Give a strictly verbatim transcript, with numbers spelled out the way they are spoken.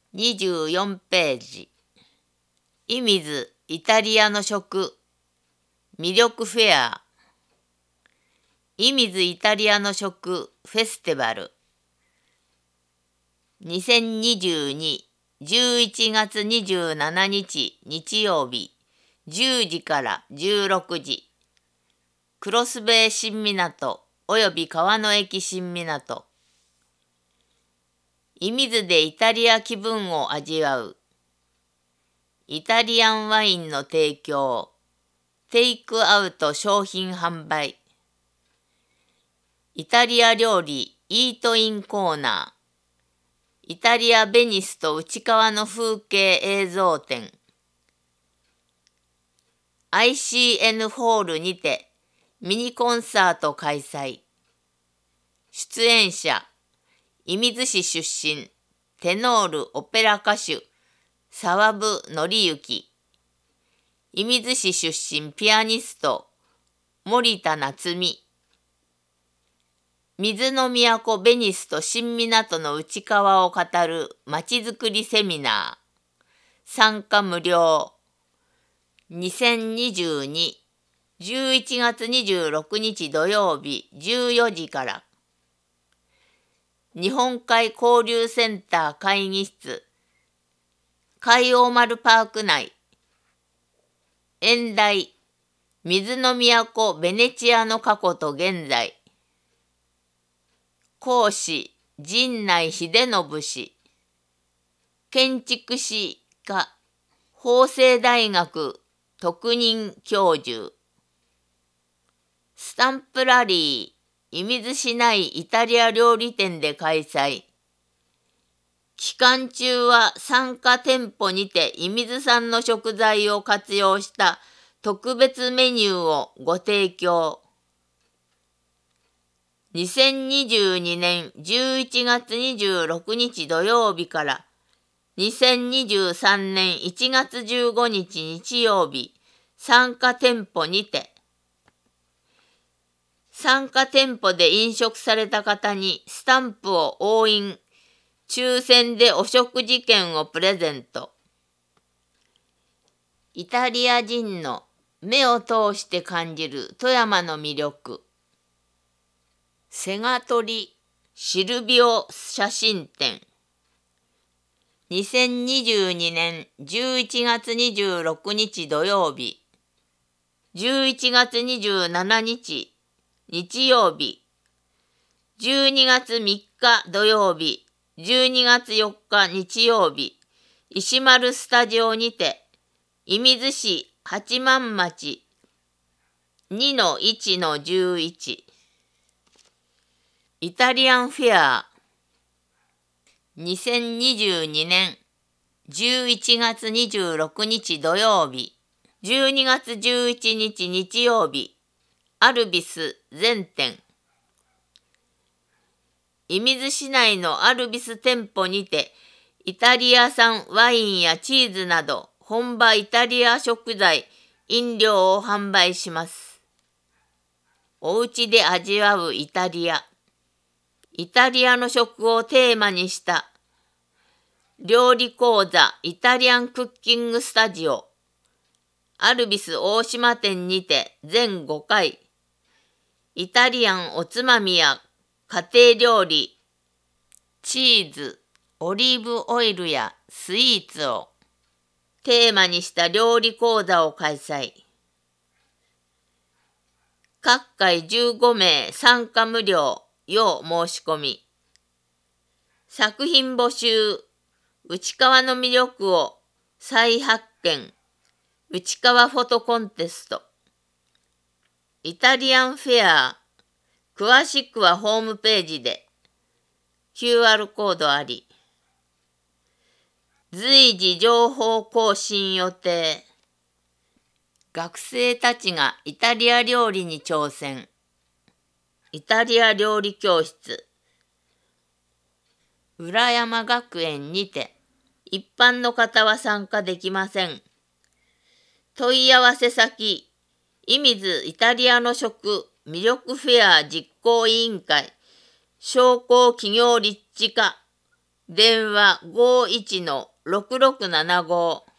にじゅうよんページ。射水イタリアの食魅力フェア。射水イタリアの食フェスティバルにせんにじゅうに じゅういちがつにじゅうしちにち日曜日じゅうじからじゅうろくじ、クロスベイ新港および川の駅新港。射水でイタリア気分を味わう。イタリアンワインの提供、テイクアウト商品販売。イタリア料理イートインコーナー。イタリアベニスと内川の風景映像展。アイシーエヌ ホールにてミニコンサート開催。出演者、射水市出身、テノールオペラ歌手、沢部紀之。射水市出身ピアニスト、森田夏美。水の都ベニスと新港の内川を語るまちづくりセミナー。参加無料。にせんにじゅうに じゅういちがつにじゅうろくにち土曜日じゅうよじから。日本海交流センター会議室。海王丸パーク内。演題、水の都ベネチアの過去と現在。講師、陣内秀信氏。建築士科、法政大学特任教授。スタンプラリー、射水市内イタリア料理店で開催。期間中は参加店舗にて射水産の食材を活用した特別メニューをご提供。にせんにじゅうにねんじゅういちがつにじゅうろくにち土曜日からにせんにじゅうさんねんいちがつじゅうごにち日曜日、参加店舗にて。参加店舗で飲食された方にスタンプを押印、抽選でお食事券をプレゼント。イタリア人の目を通して感じる富山の魅力。セガトリシルビオ写真展。にせんにじゅうにねんじゅういちがつにじゅうろくにち土曜日、じゅういちがつにじゅうしちにち日曜日、じゅうにがつみっか土曜日、じゅうにがつよっか日曜日、石丸スタジオにて、射水市八幡町 にのいちのじゅういち。イタリアンフェア。にせんにじゅうにねんじゅういちがつにじゅうろくにち土曜日、じゅうにがつじゅういちにち日曜日、アルビス全店。射水市内のアルビス店舗にて、イタリア産ワインやチーズなど本場イタリア食材、飲料を販売します。お家で味わうイタリア。イタリアの食をテーマにした料理講座イタリアンクッキングスタジオ。アルビス大島店にて全ごかい。イタリアンおつまみや家庭料理、チーズ、オリーブオイルやスイーツをテーマにした料理講座を開催。各回じゅうごめい参加無料。要申し込み。作品募集。内川の魅力を再発見。内川フォトコンテスト。イタリアンフェア。詳しくはホームページで。キューアール コードあり。随時情報更新予定。学生たちがイタリア料理に挑戦。イタリア料理教室。浦山学園にて、一般の方は参加できません。問い合わせ先、射水イタリアの食魅力フェア実行委員会、商工企業立地課、 電話ごーいちのろくろくななご。